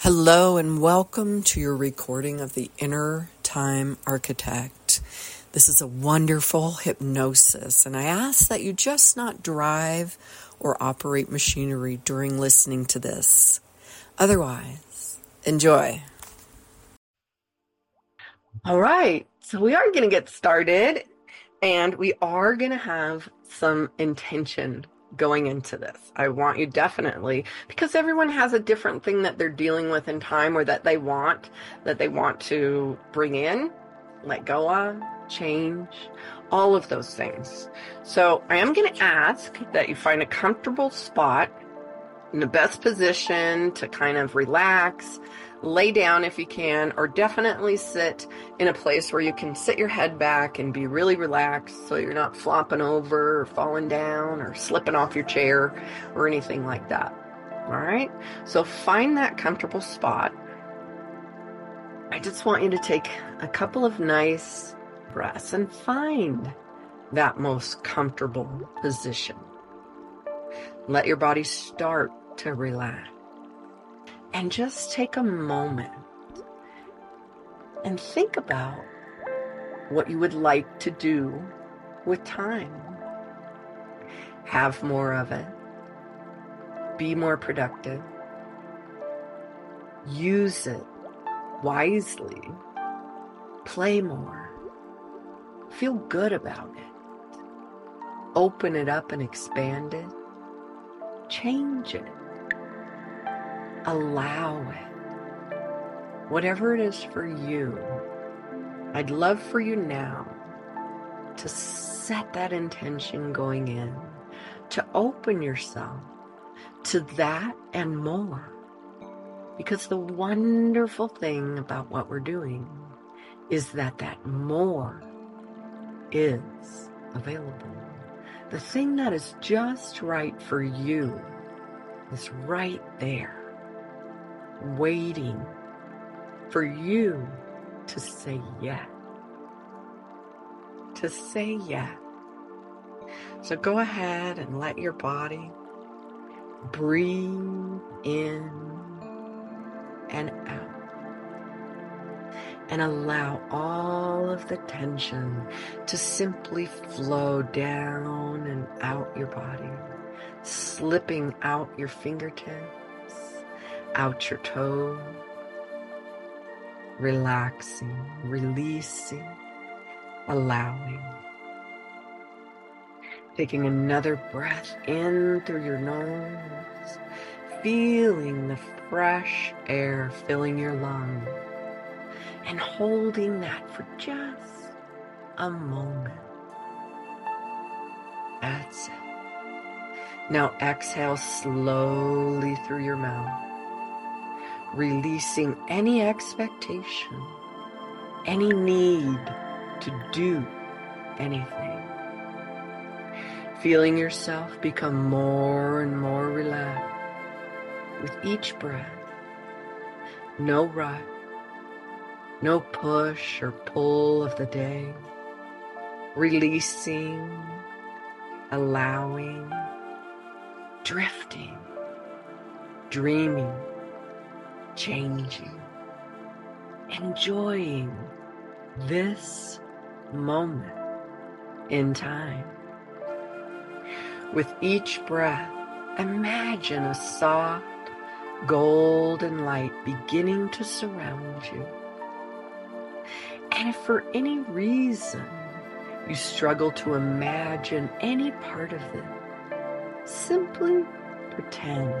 Hello and welcome to your recording of the Inner Time Architect. This is a wonderful hypnosis, and I ask that you just not drive or operate machinery during listening to this. Otherwise, enjoy. All right, so we are going to get started, and we are going to have some intention going into this. I want you definitely, because everyone has a different thing that they're dealing with in time, or that they want to bring in, let go of, change, all of those things. So I am going to ask that you find a comfortable spot in the best position to kind of relax, lay down if you can, or definitely sit in a place where you can sit your head back and be really relaxed so you're not flopping over or falling down or slipping off your chair or anything like that. All right? So find that comfortable spot. I just want you to take a couple of nice breaths and find that most comfortable position. Let your body start to relax. And just take a moment and think about what you would like to do with time. Have more of it. Be more productive. Use it wisely. Play more. Feel good about it. Open it up and expand it. Change it. Allow it. Whatever it is for you, I'd love for you now to set that intention going in, to open yourself to that and more. Because the wonderful thing about what we're doing is that more is available. The thing that is just right for you is right there, waiting for you to say yes. To say yes. So go ahead and let your body breathe in and out. And allow all of the tension to simply flow down and out your body, slipping out your fingertips, out your toes, relaxing, releasing, allowing. Taking another breath in through your nose, feeling the fresh air filling your lungs, and holding that for just a moment. That's it. Now exhale slowly through your mouth, releasing any expectation, any need to do anything. Feeling yourself become more and more relaxed with each breath. No rush, no push or pull of the day. Releasing, allowing, drifting, dreaming, changing, enjoying this moment in time. With each breath, imagine a soft, golden light beginning to surround you. And if for any reason you struggle to imagine any part of it, simply pretend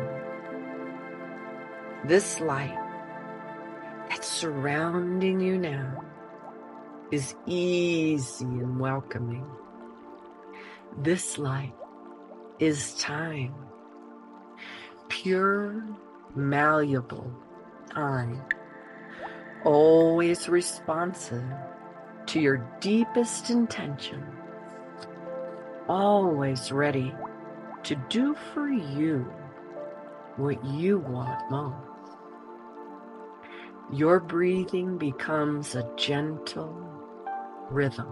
this light that's surrounding you now is easy and welcoming. This light is time, pure, malleable time, always responsive to your deepest intention, always ready to do for you what you want most. Your breathing becomes a gentle rhythm,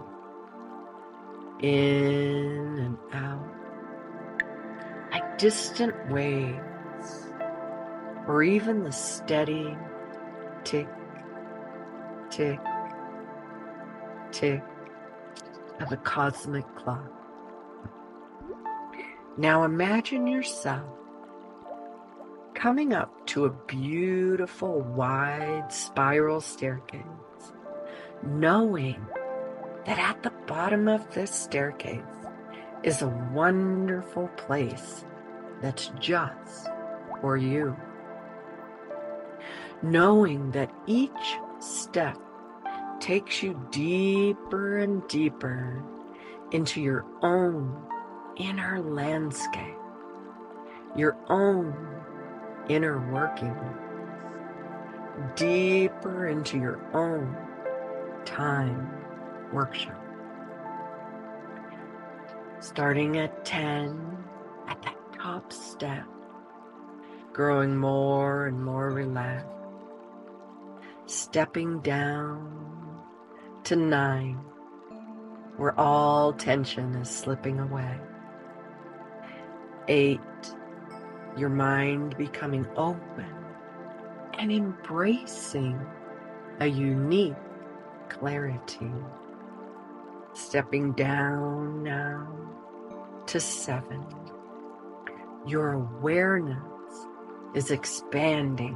in and out, like distant waves or even the steady tick, tick, tick of a cosmic clock. Now imagine yourself coming up to a beautiful wide spiral staircase, knowing that at the bottom of this staircase is a wonderful place that's just for you. Knowing that each step takes you deeper and deeper into your own inner landscape, your own inner workings, deeper into your own time workshop. Starting at 10, at that top step, growing more and more relaxed, stepping down to 9, where all tension is slipping away. 8, your mind becoming open and embracing a unique clarity. Stepping down now to 7, your awareness is expanding.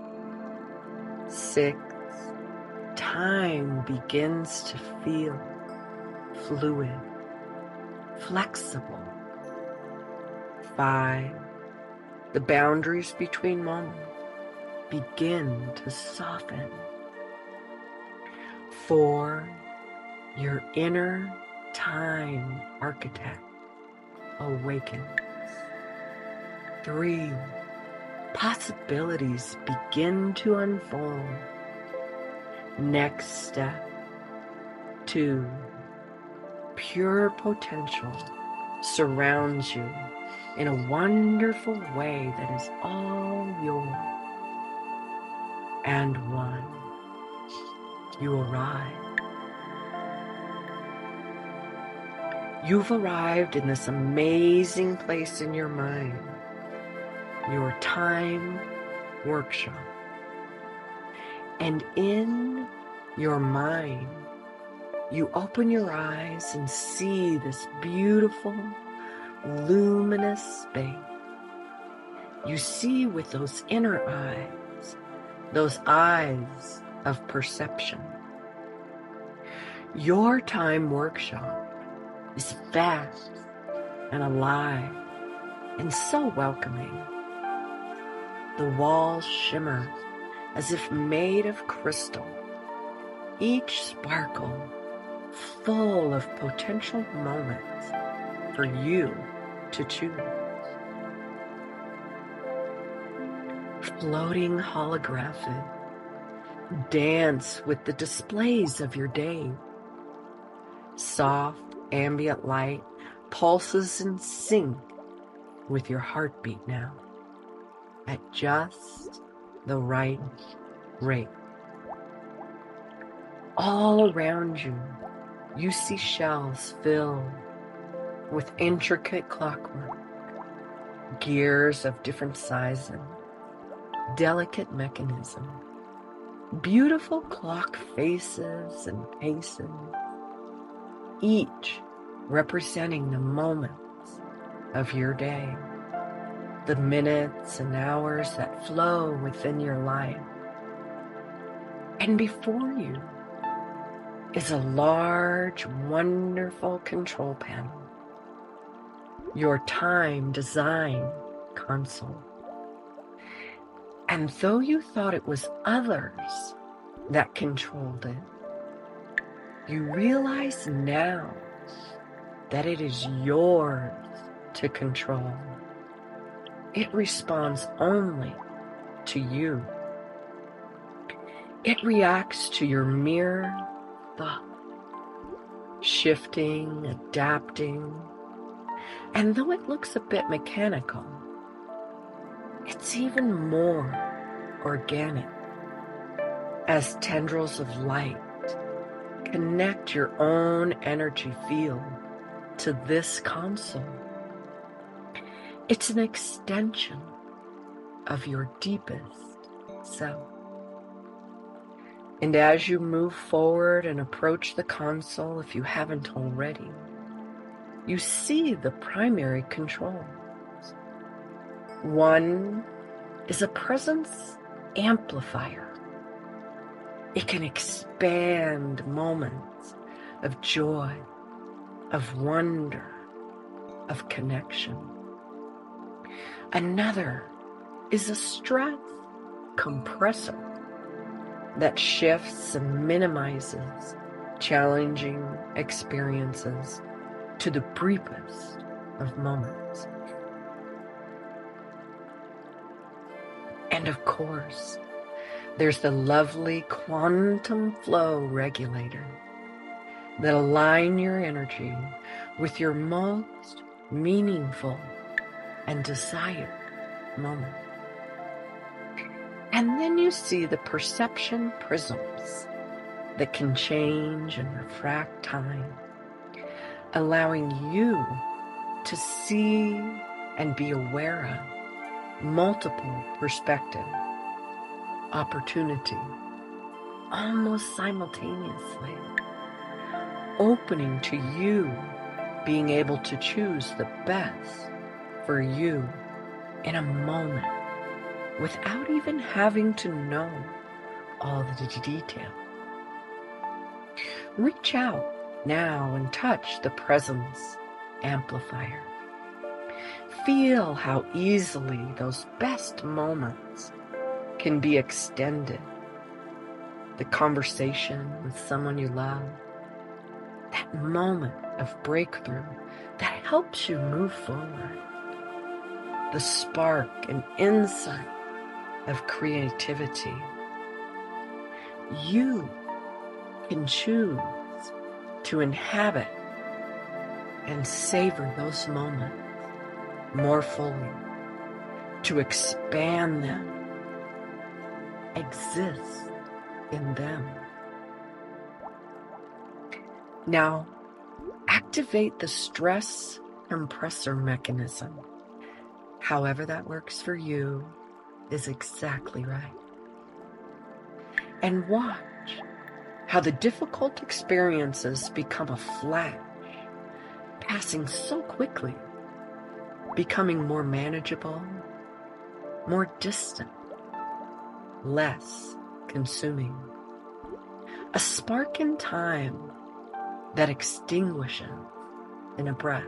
6, time begins to feel fluid, flexible. 5, the boundaries between moments begin to soften. 4, your inner time architect awakens. 3, possibilities begin to unfold. Next step. 2, pure potential surrounds you in a wonderful way that is all yours. And 1, you arrive. You've arrived in this amazing place in your mind, your time workshop. And in your mind, you open your eyes and see this beautiful, luminous space. You see with those inner eyes, those eyes of perception. Your time workshop is vast and alive and so welcoming. The walls shimmer as if made of crystal, each sparkle full of potential moments for you to choose. Floating holographic, dance with the displays of your day. Soft ambient light pulses in sync with your heartbeat now, at just the right rate. All around you, you see shelves filled with intricate clockwork, gears of different sizes, delicate mechanism, beautiful clock faces and paces, each representing the moments of your day, the minutes and hours that flow within your life. And before you is a large, wonderful control panel, your time design console. And though you thought it was others that controlled it, you realize now that it is yours to control. It responds only to you. It reacts to your mere thought, shifting, adapting, and though it looks a bit mechanical, it's even more organic as tendrils of light connect your own energy field to this console. It's an extension of your deepest self. And as you move forward and approach the console, if you haven't already, you see the primary controls. One is a presence amplifier. It can expand moments of joy, of wonder, of connection. Another is a stress compressor that shifts and minimizes challenging experiences to the briefest of moments. And of course, there's the lovely quantum flow regulator that align your energy with your most meaningful and desired moment. And then you see the perception prisms that can change and refract time, allowing you to see and be aware of multiple perspective, opportunity, almost simultaneously, opening to you being able to choose the best for you in a moment without even having to know all the details. Reach out now and touch the presence amplifier. Feel how easily those best moments can be extended. The conversation with someone you love, that moment of breakthrough that helps you move forward, the spark and insight of creativity. You can choose to inhabit and savor those moments more fully, to expand them, exist in them. Now, activate the stress compressor mechanism. However that works for you is exactly right. And watch how the difficult experiences become a flash, passing so quickly, becoming more manageable, more distant, less consuming. A spark in time that extinguishes in a breath.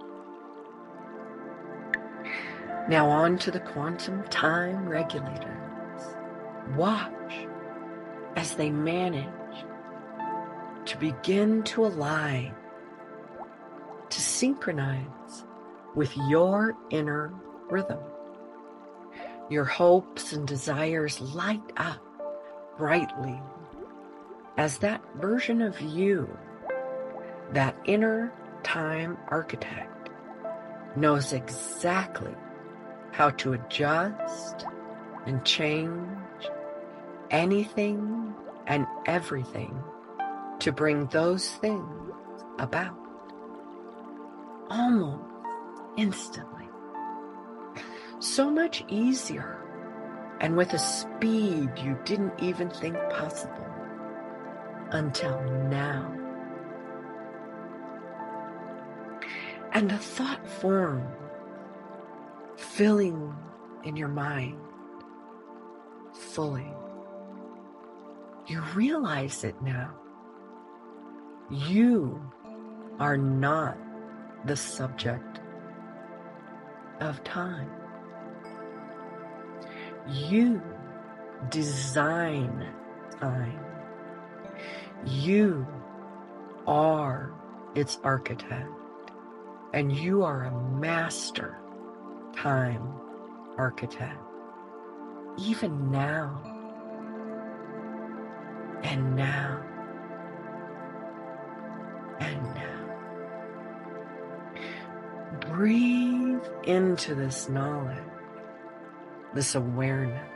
Now on to the quantum time regulators. Watch as they manage to begin to align, to synchronize with your inner rhythm. Your hopes and desires light up brightly as that version of you, that inner time architect, knows exactly how to adjust and change anything and everything to bring those things about almost instantly. So much easier and with a speed you didn't even think possible until now. And a thought form filling in your mind fully. You realize it now. You are not the subject of time. You design time. You are its architect, and you are a master time architect, even now, and now, and now. Breathe into this knowledge, this awareness.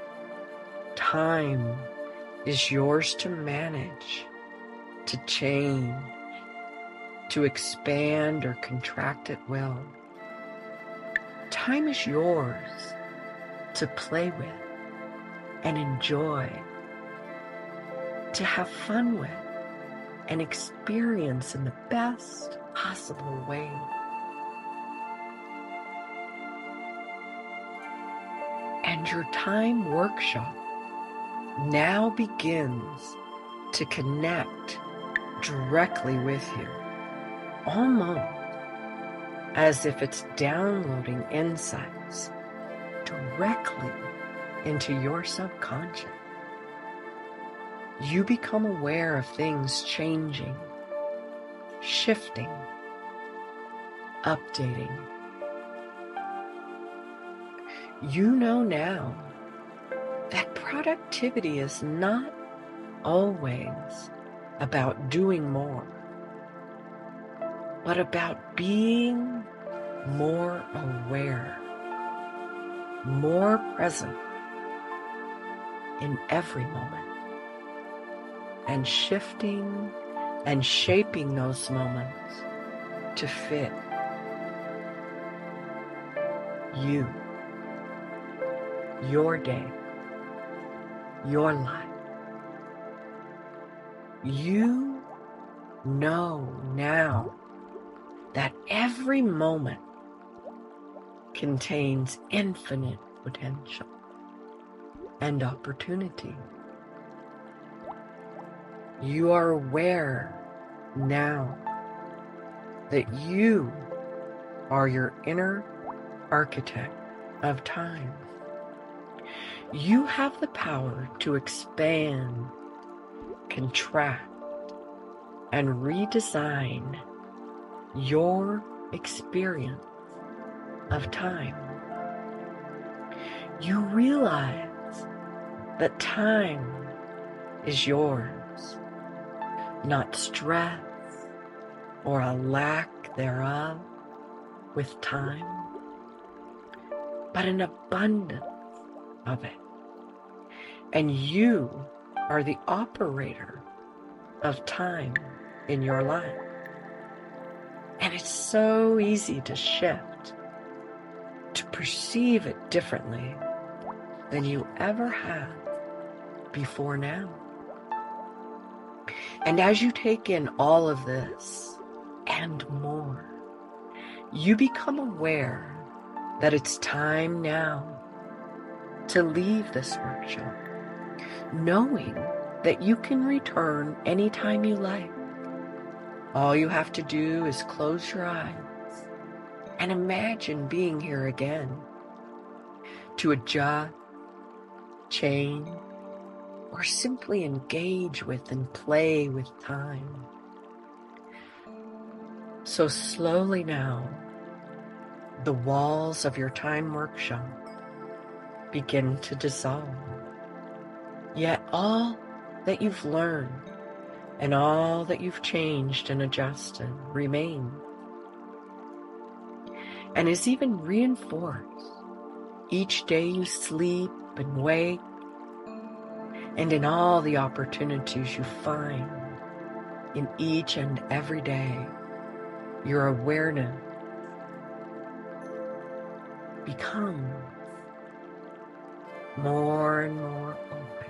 Time is yours to manage, to change, to expand or contract at will. Time is yours to play with and enjoy, to have fun with and experience in the best possible way. And your time workshop now begins to connect directly with you, almost as if it's downloading insights directly into your subconscious. You become aware of things changing, shifting, updating. You know now that productivity is not always about doing more, but about being more aware, more present in every moment, and shifting and shaping those moments to fit you, your day, your life. You know now that every moment contains infinite potential and opportunity. You are aware now that you are your inner architect of time. You have the power to expand, contract, and redesign your experience of time. You realize that time is yours, not stress or a lack thereof with time, but an abundance of it. And you are the operator of time in your life. And it's so easy to shift, to perceive it differently than you ever have before now. And as you take in all of this and more, you become aware that it's time now to leave this workshop, knowing that you can return anytime you like. All you have to do is close your eyes and imagine being here again to adjust, change, or simply engage with and play with time. So slowly now, the walls of your time workshop begin to dissolve. Yet all that you've learned and all that you've changed and adjusted remain, and is even reinforced each day you sleep and wake, and in all the opportunities you find in each and every day. Your awareness becomes more and more open.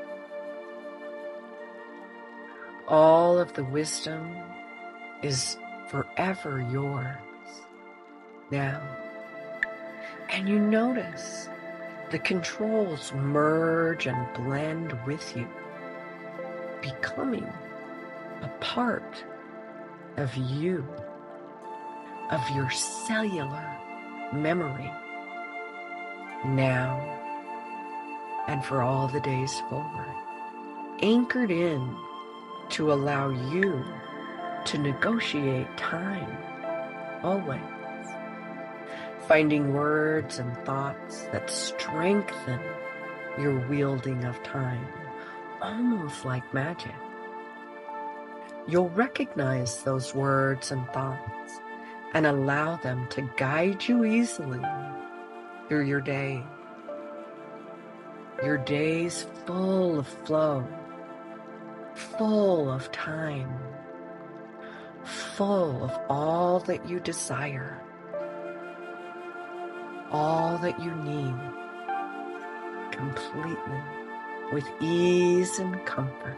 All of the wisdom is forever yours now. And you notice the controls merge and blend with you, becoming a part of you, of your cellular memory, now and for all the days forward, anchored in to allow you to negotiate time always, finding words and thoughts that strengthen your wielding of time, almost like magic. You'll recognize those words and thoughts and allow them to guide you easily through your day. Your days full of flow, full of time, full of all that you desire, all that you need, completely with ease and comfort.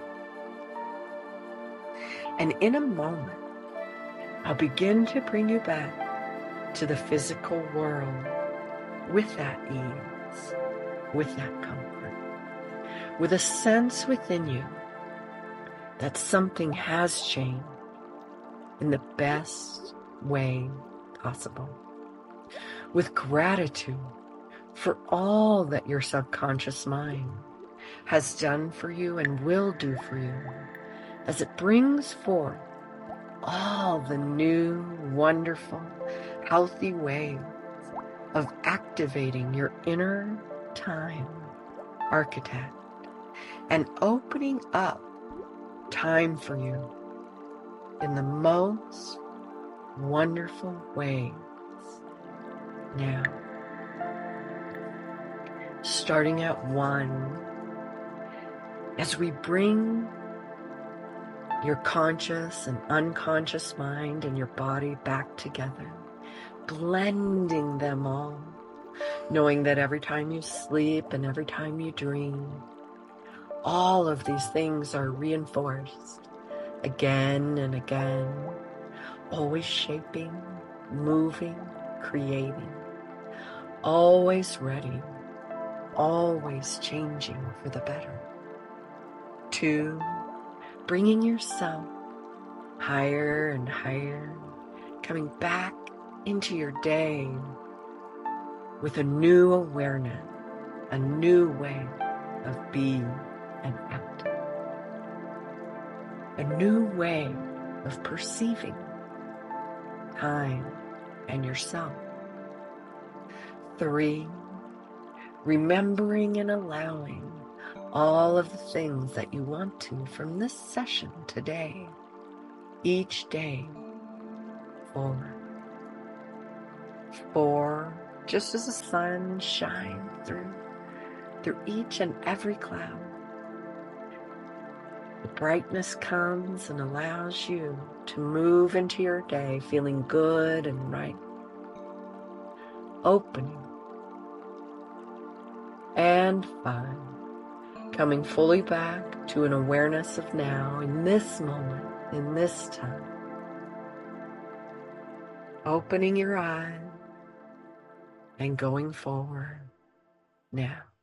And in a moment, I'll begin to bring you back to the physical world with that ease, with that comfort, with a sense within you that something has changed in the best way possible, with gratitude for all that your subconscious mind has done for you and will do for you as it brings forth all the new, wonderful, healthy ways of activating your inner time architect and opening up time for you in the most wonderful ways now. Starting at 1, as we bring your conscious and unconscious mind and your body back together, blending them all, knowing that every time you sleep and every time you dream, all of these things are reinforced again and again, always shaping, moving, creating, always ready, always changing for the better. 2, bringing yourself higher and higher, coming back into your day with a new awareness, a new way of being and acting, a new way of perceiving time and yourself. 3, remembering and allowing all of the things that you want to from this session today, each day forward. 4, just as the sun shines through each and every cloud, the brightness comes and allows you to move into your day feeling good and right, opening. And 5, coming fully back to an awareness of now, in this moment, in this time. Opening your eyes and going forward now.